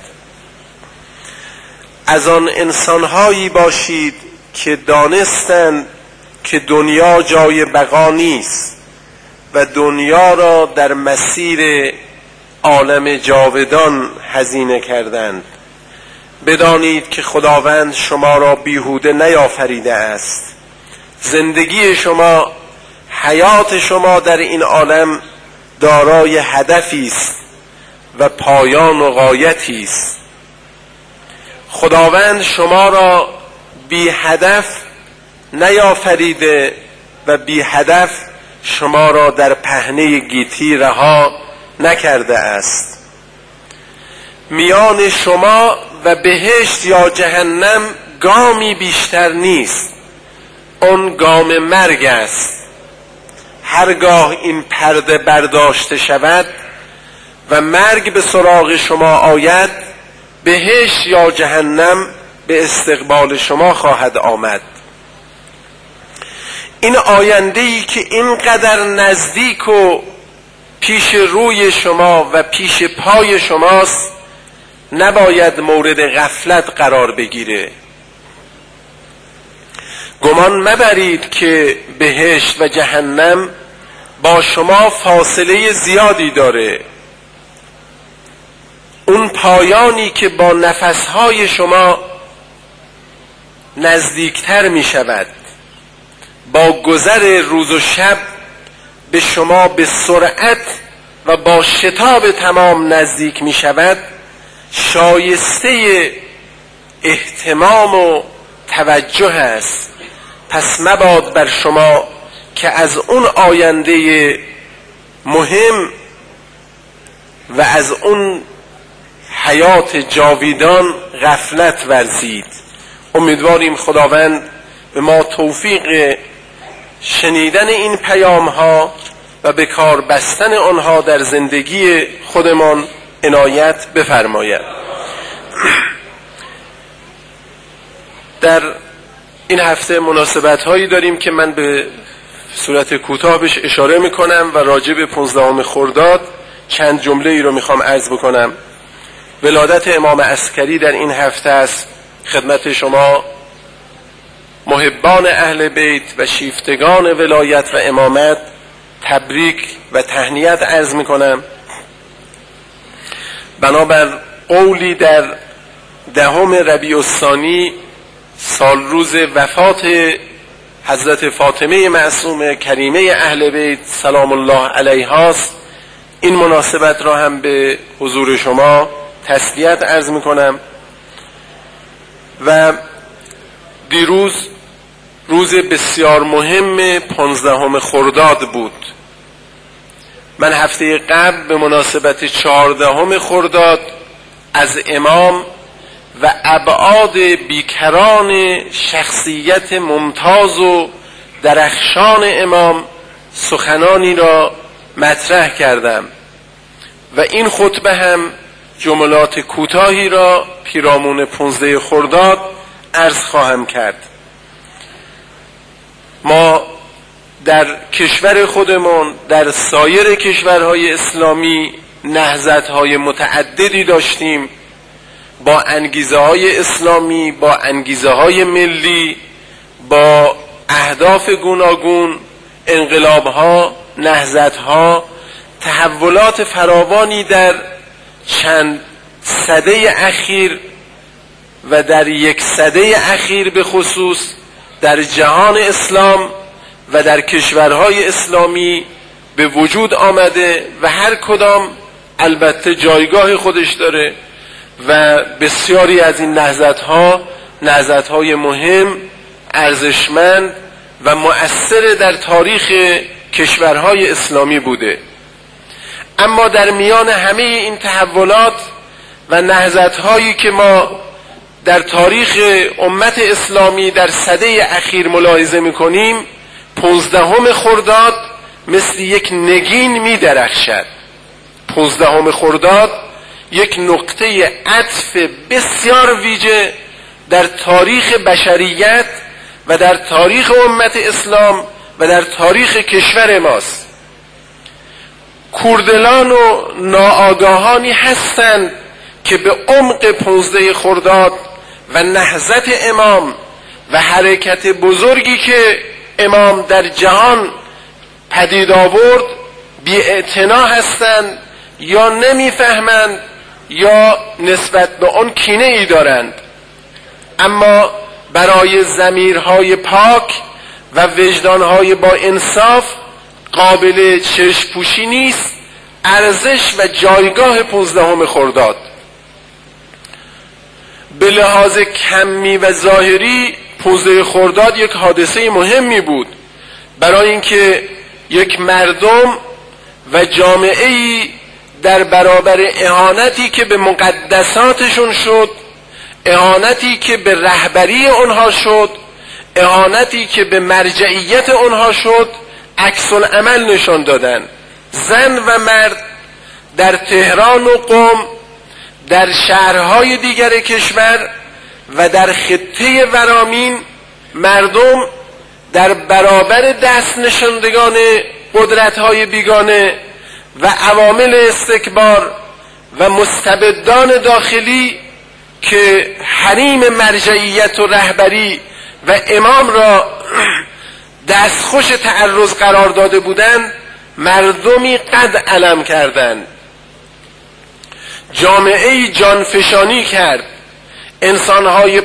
از آن انسانهایی باشید که دانستند که دنیا جای بقا نیست و دنیا را در مسیر عالم جاودان هزینه کردند. بدانید که خداوند شما را بیهوده نیافریده است. زندگی شما، حیات شما در این عالم دارای هدفی است و پایان و غایتی است. خداوند شما را بی هدف نیافریده و بی هدف شما را در پهنه گیتی رها نکرده است. میان شما و بهشت یا جهنم گامی بیشتر نیست. اون گام مرگ است. هرگاه این پرده برداشته شود و مرگ به سراغ شما آید، بهشت یا جهنم به استقبال شما خواهد آمد. این آینده‌ای که اینقدر نزدیک و پیش روی شما و پیش پای شماست نباید مورد غفلت قرار بگیره. گمان مبرید که بهشت و جهنم با شما فاصله زیادی داره. اون پایانی که با نفسهای شما نزدیکتر می شود، با گذر روز و شب به شما به سرعت و با شتاب تمام نزدیک می شود، شایسته اهتمام و توجه است. پس مباد بر شما که از اون آینده مهم و از اون حیات جاویدان غفلت ورزید. امیدواریم خداوند به ما توفیق شنیدن این پیام ها و به کار بستن آنها در زندگی خودمان عنایت بفرماید. در این هفته مناسبت هایی داریم که من به صورت کوتاه بهش اشاره میکنم و راجع به 15 خرداد چند جمله ای رو میخوام عرض بکنم. ولادت امام عسکری در این هفته است. خدمت شما محبان اهل بیت و شیفتگان ولایت و امامت تبریک و تهنیت عرض میکنم. بنابر قولی در 10 ربیع الثانی سال روز وفات حضرت فاطمه معصومه کریمه اهل بیت سلام الله علیها است، این مناسبت را هم به حضور شما تسلیت عرض میکنم. و دیروز روز بسیار مهم 15 خرداد بود. من هفته قبل به مناسبت 14 خرداد از امام و ابعاد بیکران شخصیت ممتاز و درخشان امام سخنانی را مطرح کردم و این خطبه هم جملات کوتاهی را پیرامون 15 خرداد عرض خواهم کرد. ما در کشور خودمون در سایر کشورهای اسلامی نهضت‌های متعددی داشتیم با انگیزه‌های اسلامی، با انگیزه‌های ملی، با اهداف گوناگون، انقلاب‌ها، نهضت‌ها، تحولات فراوانی در چند سده اخیر و در یک سده اخیر به خصوص در جهان اسلام و در کشورهای اسلامی به وجود آمده و هر کدام البته جایگاه خودش داره و بسیاری از این نهضت‌های مهم، ارزشمند و مؤثر در تاریخ کشورهای اسلامی بوده. اما در میان همه این تحولات و نهضت‌هایی که ما در تاریخ امت اسلامی در سده اخیر ملاحظه می‌کنیم، 15 خرداد مثل یک نگین می‌درخشد. 15 خرداد یک نقطه عطف بسیار ویژه در تاریخ بشریت و در تاریخ امت اسلام و در تاریخ کشور ماست. کوردلان و ناآگاهانی هستند که به عمق 15 خرداد و نهضت امام و حرکت بزرگی که امام در جهان پدید آورد بی‌اعتنا هستند یا نمیفهمند یا نسبت به آن کینه ای دارند. اما برای ضمیرهای پاک و وجدانهای با انصاف قابل چشم پوشی نیست ارزش و جایگاه 15 خرداد. به لحاظ کمی و ظاهری 15 خرداد یک حادثه مهمی بود، برای اینکه یک مردم و جامعه‌ای در برابر اهانتی که به مقدساتشون شد، اهانتی که به رهبری اونها شد، اهانتی که به مرجعیت اونها شد، عکس العمل نشان دادن. زن و مرد در تهران و قم، در شهرهای دیگر کشور و در خطه ورامین مردم در برابر دست نشاندگان قدرت‌های بیگانه و عوامل استکبار و مستبدان داخلی که حریم مرجعیت و رهبری و امام را دستخوش تعرض قرار داده بودند، مردمی قد علم کردند. جامعه‌ای جانفشانی کرد. انسان‌های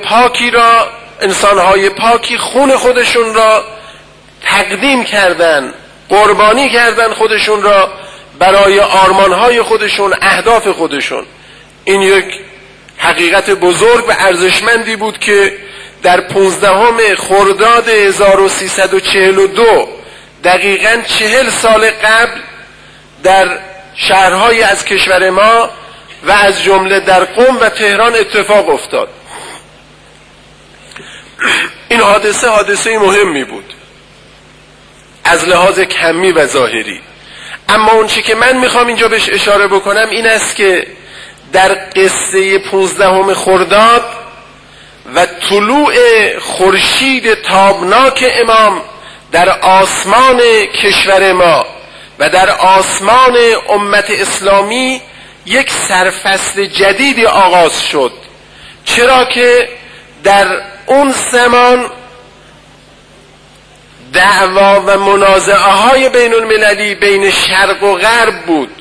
پاکی خون خودشون را تقدیم کردند، قربانی کردند خودشون را برای آرمان‌های خودشون، اهداف خودشون. این یک حقیقت بزرگ و ارزشمندی بود که در 15 خرداد 1342 دقیقاً 40 سال قبل در شهرهای از کشور ما و از جمله در قم و تهران اتفاق افتاد. این حادثه مهمی بود از لحاظ کمی و ظاهری. اما اون چی که من میخوام اینجا بهش اشاره بکنم این است که در قصه 15 خرداد و طلوع خورشید تابناک امام در آسمان کشور ما و در آسمان امت اسلامی یک سرفصل جدیدی آغاز شد، چرا که در اون زمان دعوا و منازعه های بین المللی بین شرق و غرب بود.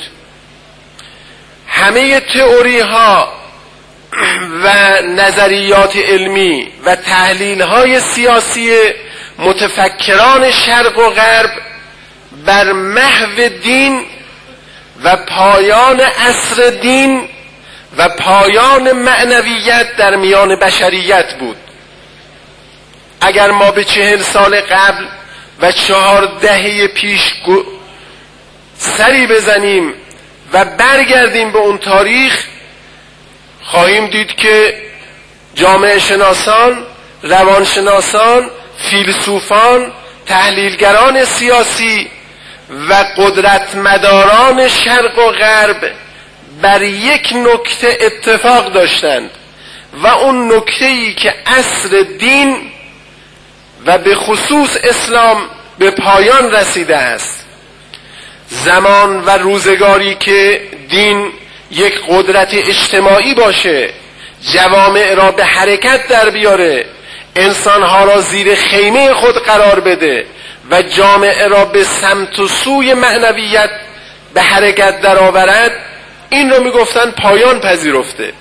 همه تئوری ها و نظریات علمی و تحلیل های سیاسی متفکران شرق و غرب بر محو دین و پایان عصر دین و پایان معنویت در میان بشریت بود. اگر ما به 40 سال قبل و 4 دهه پیش سری بزنیم و برگردیم به اون تاریخ، خواهیم دید که جامعه شناسان، روانشناسان، فیلسوفان، تحلیلگران سیاسی و قدرتمداران شرق و غرب بر یک نکته اتفاق داشتند و اون نکته‌ای که عصر دین و به خصوص اسلام به پایان رسیده است. زمان و روزگاری که دین یک قدرت اجتماعی باشه، جوامع را به حرکت در بیاره، انسانها را زیر خیمه خود قرار بده و جامعه را به سمت و سوی معنویت به حرکت در آورد، این رو میگفتن پایان پذیرفته.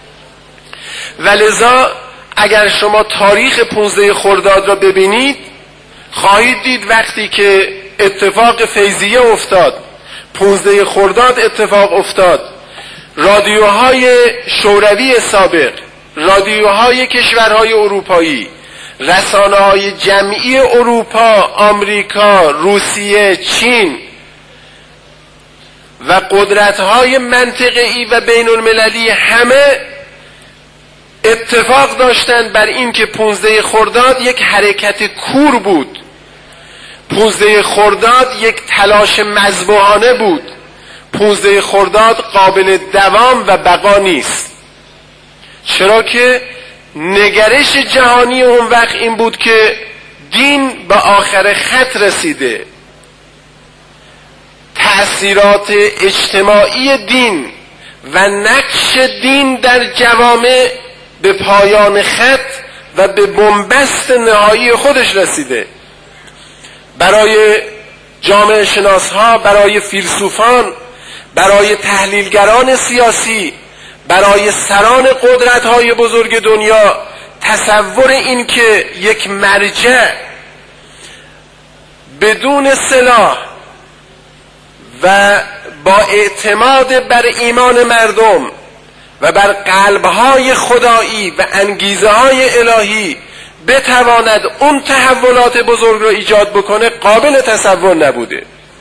ولذا اگر شما تاریخ 15 خرداد را ببینید، خواهید دید وقتی که اتفاق فیضیه افتاد، 15 خرداد اتفاق افتاد، رادیوهای شوروی سابق، رادیوهای کشورهای اروپایی، رسانه‌های جمعی اروپا، آمریکا، روسیه، چین و قدرت‌های منطقه‌ای و بین المللی همه اتفاق داشتند بر این که 15 خرداد یک حرکت کور بود. 15 خرداد یک تلاش مذبوحانه بود. 15 خرداد قابل دوام و بقا نیست، چرا که نگرش جهانی اون وقت این بود که دین به آخر خط رسیده، تأثیرات اجتماعی دین و نقش دین در جوامع به پایان خط و به بنبست نهایی خودش رسیده. برای جامعه شناسها، برای فیلسوفان، برای تحلیلگران سیاسی، برای سران قدرت‌های بزرگ دنیا، تصور این که یک مرجع بدون سلاح و با اعتماد بر ایمان مردم و بر قلب‌های خدایی و انگیزه‌های الهی بتواند اون تحولات بزرگ رو ایجاد بکنه، قابل تصور نبوده.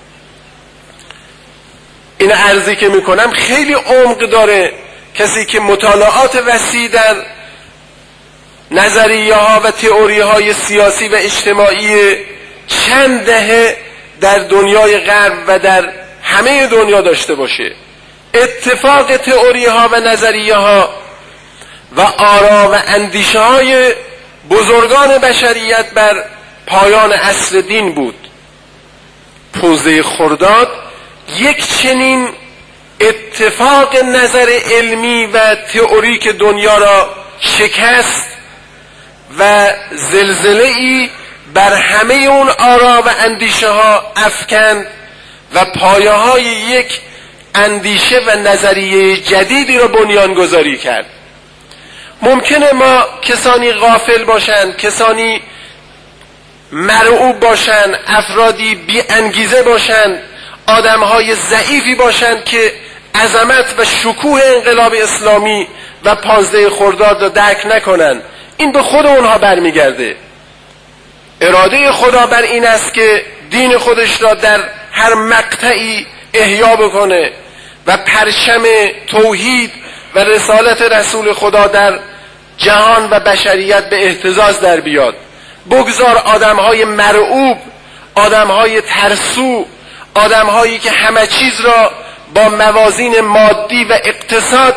این عرضی که میکنم خیلی عمق داره. کسی که مطالعات وسیع در نظریه ها و تئوری های سیاسی و اجتماعی چند دهه در دنیای غرب و در همه دنیا داشته باشه، اتفاق تئوری ها و نظریه ها و آرا و اندیشه های بزرگان بشریت بر پایان عصر دین بود. 15 خرداد یک چنین اتفاق نظر علمی و تئوریک دنیا را شکست و زلزله‌ای بر همه اون آرا و اندیشه ها افکند و پایه های یک اندیشه و نظریه جدیدی را بنیانگذاری کرد. ممکنه ما کسانی غافل باشند، کسانی مرعوب باشند، افرادی بی انگیزه باشند، آدمهای ضعیفی باشند که عظمت و شکوه انقلاب اسلامی و 15 خرداد را درک نکنند. این به خود اونها برمیگرده. اراده خدا بر این است که دین خودش را در هر مقطعی احیا بکنه و پرچم توحید و رسالت رسول خدا در جهان و بشریت به اهتزاز در بیاد. بگذار آدمهای مرعوب، آدمهای ترسو، آدمهایی که همه چیز را با موازین مادی و اقتصاد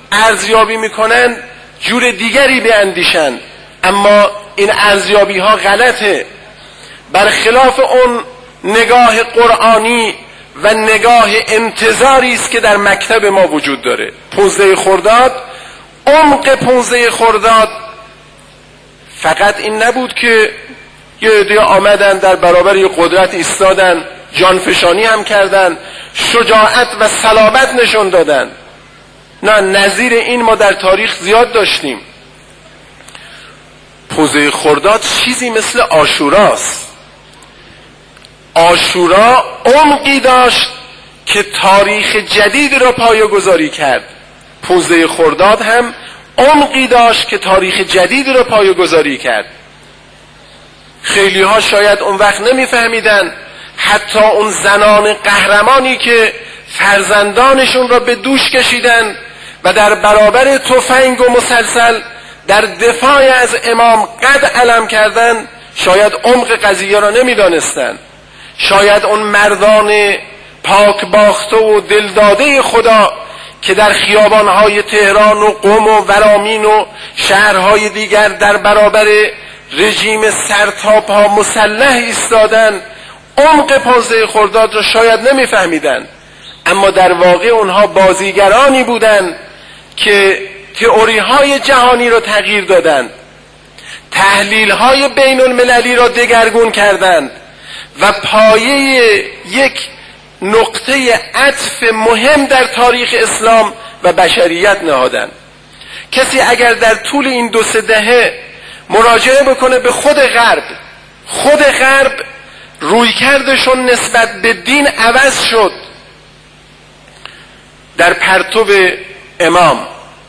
ارزیابی میکنن جور دیگری بیندیشن، اما این ارزیابی ها غلطه، برخلاف اون نگاه قرآنی و نگاه انتظاری است که در مکتب ما وجود داره. 15 خرداد، عمق 15 خرداد فقط این نبود که یه عده آمدن در برابر یه قدرت ایستادن، جانفشانی هم کردن، شجاعت و صلابت نشون دادن. نه، نظیر این ما در تاریخ زیاد داشتیم. 15 خرداد چیزی مثل عاشوراست. عاشورا عمقی داشت که تاریخ جدید را پایه‌گذاری کرد. 15 خرداد هم عمقی داشت که تاریخ جدید را پایه‌گذاری کرد. خیلی ها شاید اون وقت نمیفهمیدن، حتی اون زنان قهرمانی که فرزندانشون را به دوش کشیدن و در برابر تفنگ و مسلسل در دفاع از امام قد علم کردن، شاید عمق قضیه را نمیدانستند. شاید اون مردان پاک باخته و دلداده خدا که در خیابانهای تهران و قم و ورامین و شهرهای دیگر در برابر رژیم سرتاپا مسلح ایستادن، عمق 15 خرداد را شاید نمیفهمیدن، اما در واقع اونها بازیگرانی بودند که تئوری های جهانی را تغییر دادند، تحلیل های بین المللی را دگرگون کردند و پایه یک نقطه عطف مهم در تاریخ اسلام و بشریت نهادند. کسی اگر در طول این 2-3 دهه مراجعه بکنه به خود غرب رویکردشون نسبت به دین عوض شد. در پرتو امام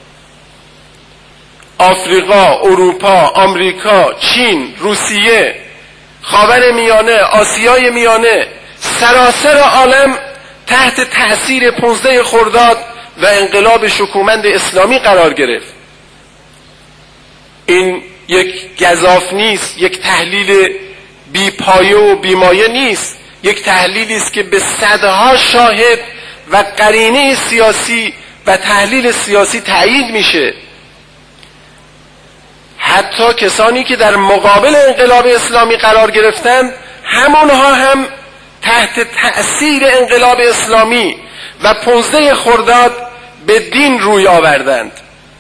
آفریقا، اروپا، آمریکا، چین، روسیه، خاورمیانه، آسیای میانه، سراسر عالم تحت تأثیر 15 خرداد و انقلاب شکومند اسلامی قرار گرفت. این یک گزاف نیست، یک تحلیل بی پایه و بی مایه نیست، یک تحلیلی است که به صدها شاهد و قرینه سیاسی و تحلیل سیاسی تأیید میشه. حتی کسانی که در مقابل انقلاب اسلامی قرار گرفتند، همونها هم تحت تأثیر انقلاب اسلامی و 15 خرداد به دین روی آوردند.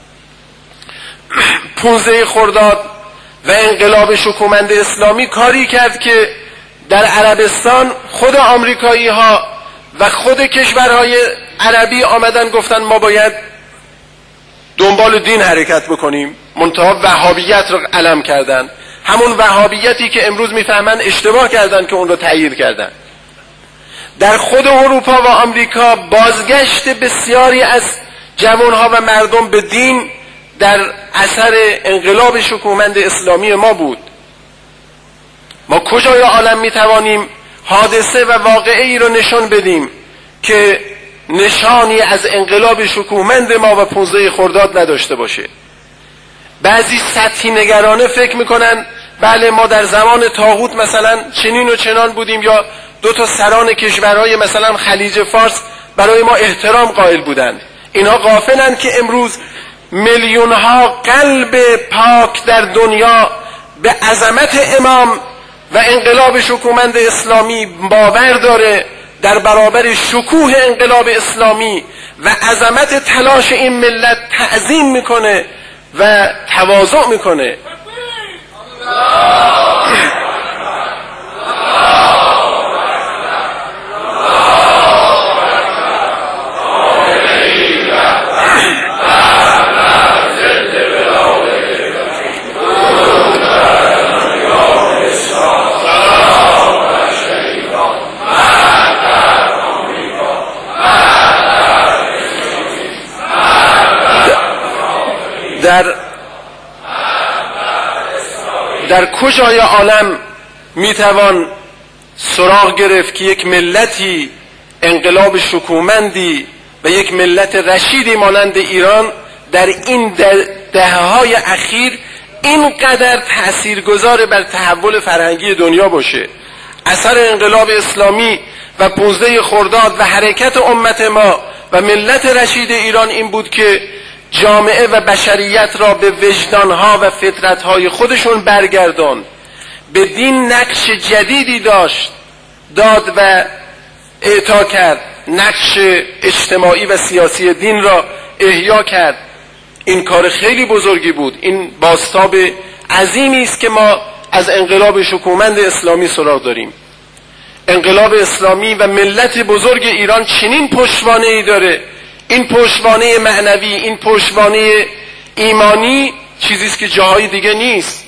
15 خرداد و انقلاب شکومند اسلامی کاری کرد که در عربستان خود آمریکایی ها و خود کشورهای عربی آمدن گفتن ما باید دنبال دین حرکت بکنیم، منتها وهابیت رو علم کردن، همون وهابیتی که امروز میفهمن اشتباه کردن که اون رو تأیید کردن. در خود اروپا و آمریکا بازگشت بسیاری از جوانها و مردم به دین در اثر انقلاب شکومند اسلامی ما بود. ما کجای عالم میتوانیم حادثه و واقعه ای رو نشان بدیم که نشانی از انقلاب شکومند ما و 15 خرداد نداشته باشه؟ بعضی سطحی نگرانه فکر میکنن بله ما در زمان طاغوت مثلا چنین و چنان بودیم، یا 2 سران کشورهای مثلا خلیج فارس برای ما احترام قائل بودند. اینها غافلند که امروز میلیونها قلب پاک در دنیا به عظمت امام و انقلاب شکومند اسلامی باور داره، در برابر شکوه انقلاب اسلامی و عظمت تلاش این ملت تعظیم میکنه و تواضع میکنه. در کجای عالم میتوان سراغ گرفت که یک ملتی انقلاب شکومندی و یک ملت رشیدی مانند ایران در این دهه‌های اخیر اینقدر تاثیرگذار بر تحول فرهنگی دنیا باشه؟ اثر انقلاب اسلامی و 15 خرداد و حرکت امت ما و ملت رشید ایران این بود که جامعه و بشریت را به وجدانها و فطرتهای خودشون برگردان. به دین نقش جدیدی داد و اعطا کرد، نقش اجتماعی و سیاسی دین را احیا کرد. این کار خیلی بزرگی بود. این بازتاب عظیمی است که ما از انقلاب شکوهمند اسلامی سراغ داریم. انقلاب اسلامی و ملت بزرگ ایران چنین پشتوانه‌ای داره. این پشتوانه معنوی، این پشتوانه ایمانی چیزی است که جاهای دیگه نیست.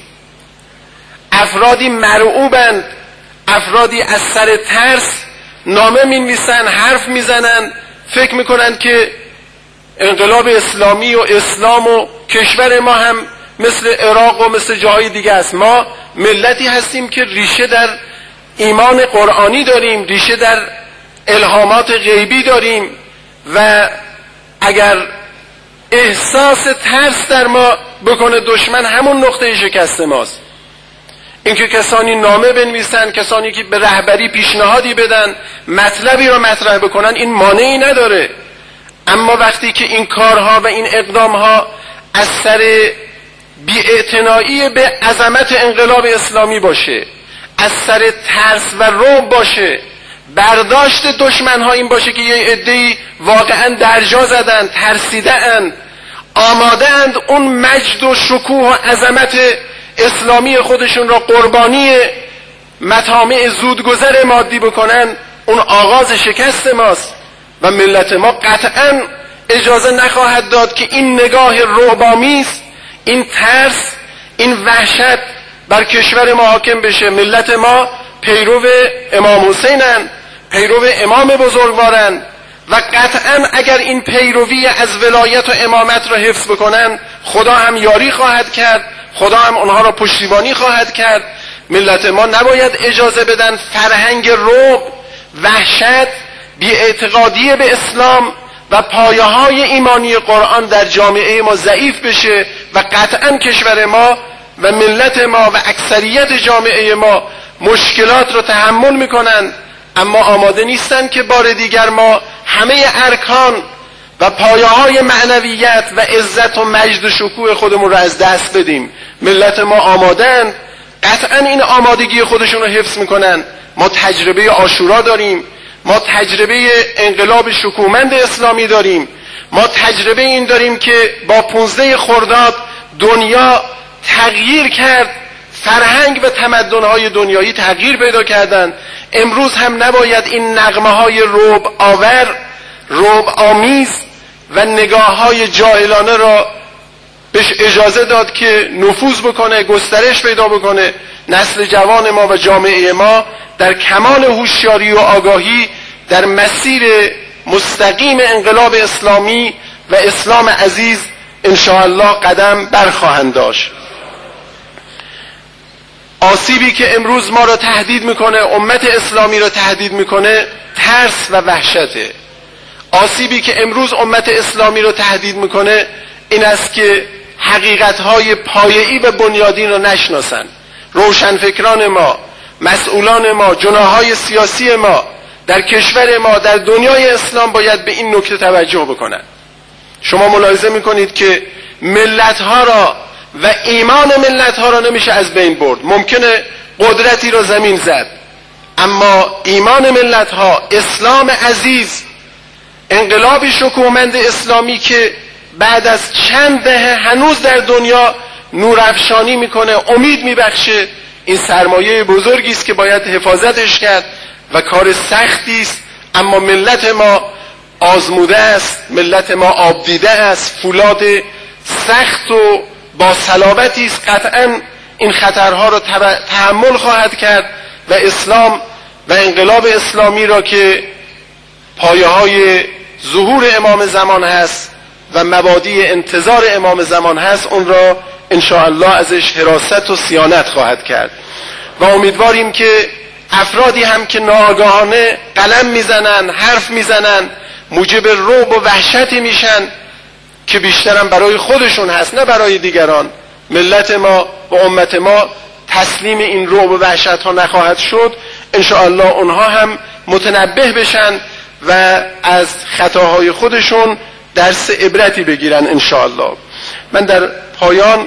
افرادی مرعوبند، افرادی از سر ترس نامه می‌نویسن، حرف میزنن، فکر میکنن که انقلاب اسلامی و اسلام و کشور ما هم مثل عراق و مثل جاهای دیگه است. ما ملتی هستیم که ریشه در ایمان قرآنی داریم، ریشه در الهامات غیبی داریم و اگر احساس ترس در ما بکنه دشمن، همون نقطه شکست ماست. اینکه کسانی نامه بنویسن، کسانی که به رهبری پیشنهادی بدن، مطلبی را مطرح بکنن، این مانعی نداره. اما وقتی که این کارها و این اقدامها از سر بی‌اعتنایی به عظمت انقلاب اسلامی باشه، از سر ترس و رعب باشه، برداشت دشمنها این باشه که یه عده‌ای واقعا درجا زدن، ترسیده‌اند، آماده‌اند اون مجد و شکوه و عظمت اسلامی خودشون را قربانی مطامع زودگذر مادی بکنن، اون آغاز شکست ماست و ملت ما قطعا اجازه نخواهد داد که این نگاه رعب‌آمیز، این ترس، این وحشت بر کشور ما حاکم بشه. ملت ما پیرو امام حسینن، پیرو امام بزرگوارن و قطعا اگر این پیروی از ولایت و امامت را حفظ بکنن، خدا هم یاری خواهد کرد، خدا هم اونها را پشتیبانی خواهد کرد. ملت ما نباید اجازه بدن فرهنگ رعب، وحشت، بی‌اعتقادی به اسلام و پایه‌های ایمانی قرآن در جامعه ما ضعیف بشه و قطعا کشور ما و ملت ما و اکثریت جامعه ما مشکلات رو تحمل میکنن، اما آماده نیستن که بار دیگر ما همه ارکان و پایه‌های معنویت و عزت و مجد و شکوه خودمون رو از دست بدیم. ملت ما آمادن، قطعا این آمادگی خودشون رو حفظ میکنن. ما تجربه عاشورا داریم، ما تجربه انقلاب شکوهمند اسلامی داریم، ما تجربه این داریم که با 15 خرداد دنیا تغییر کرد، فرهنگ و تمدن‌های دنیایی تغییر پیدا کردند. امروز هم نباید این نغمه‌های رعب آور، رعب آمیز و نگاه‌های جاهلانه را بهش اجازه داد که نفوذ بکنه، گسترش پیدا بکنه. نسل جوان ما و جامعه ما در کمال هوشیاری و آگاهی در مسیر مستقیم انقلاب اسلامی و اسلام عزیز انشاءالله قدم برخواهند داشت. آسیبی که امروز ما را تهدید میکنه، امت اسلامی را تهدید میکنه، ترس و وحشته. آسیبی که امروز امت اسلامی را تهدید میکنه این است که حقیقتهای پایه‌ای و بنیادین را نشناسند. روشنفکران ما، مسئولان ما، جناحهای سیاسی ما در کشور ما، در دنیای اسلام باید به این نکته توجه بکنند. شما ملاحظه میکنید که ملت‌ها را و ایمان ملت‌ها را نمیشه از بین برد. ممکنه قدرتی را زمین زد، اما ایمان ملت‌ها، اسلام عزیز، انقلاب شکوهمند اسلامی که بعد از چند دهه هنوز در دنیا نورافشانی میکنه، امید میبخشه، این سرمایه بزرگی است که باید حفاظتش کرد و کار سختی است. اما ملت ما آزموده است، ملت ما آب دیده است، فولاد سخت و با صلابتی است، قطعا این خطرها را تحمل خواهد کرد و اسلام و انقلاب اسلامی را که پایه‌های ظهور امام زمان هست و مبادی انتظار امام زمان هست، اون را انشاءالله ازش حراست و صیانت خواهد کرد. و امیدواریم که افرادی هم که ناآگاهانه قلم میزنن، حرف میزنن، موجب رعب و وحشتی میشن که بیشترم برای خودشون هست نه برای دیگران، ملت ما و امت ما تسلیم این رعب و وحشت ها نخواهد شد. انشاءالله اونها هم متنبه بشن و از خطاهای خودشون درس عبرتی بگیرن انشاءالله. من در پایان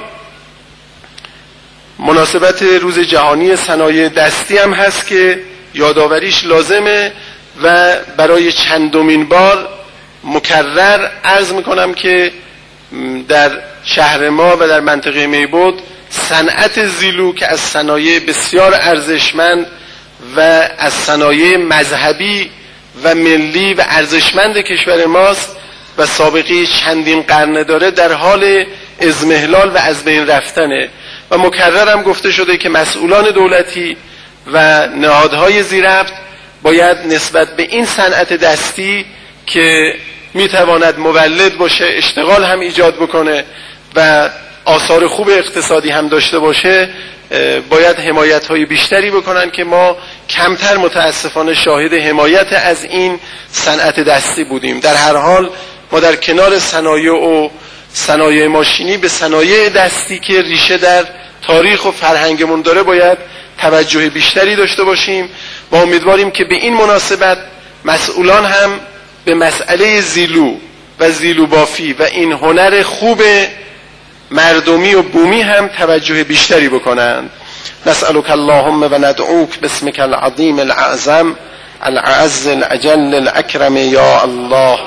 مناسبت روز جهانی صنایع دستی هم هست که یادآوریش لازمه و برای چندمین بار مکرر عرض میکنم که در شهر ما و در منطقه میبود صنعت زیلو که از صنایع بسیار ارزشمند و از صنایع مذهبی و ملی و ارزشمند کشور ماست و سابقه چندین قرن داره، در حال اضمحلال و از بین رفتنه و مکرر هم گفته شده که مسئولان دولتی و نهادهای زیرربط باید نسبت به این صنعت دستی که میتواند مولد باشه، اشتغال هم ایجاد بکنه و آثار خوب اقتصادی هم داشته باشه، باید حمایت‌های بیشتری بکنن که ما کمتر متاسفانه شاهد حمایت از این صنعت دستی بودیم. در هر حال ما در کنار صنایع و صنایع ماشینی به صنایع دستی که ریشه در تاریخ و فرهنگمون داره باید توجه بیشتری داشته باشیم و امیدواریم که به این مناسبت مسئولان هم به مسئله زیلو و زیلو بافی و این هنر خوب مردمی و بومی هم توجه بیشتری بکنند. نسألك اللهم و ندعوك باسمك العظیم الاعظم العز الاجل الاکرم یا الله.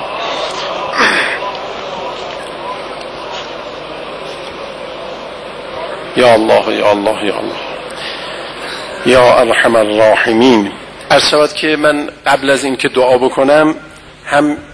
یا الله یا الله یا الله یا ارحم الراحمین. عرض شود که من قبل از این که دعا بکنم هم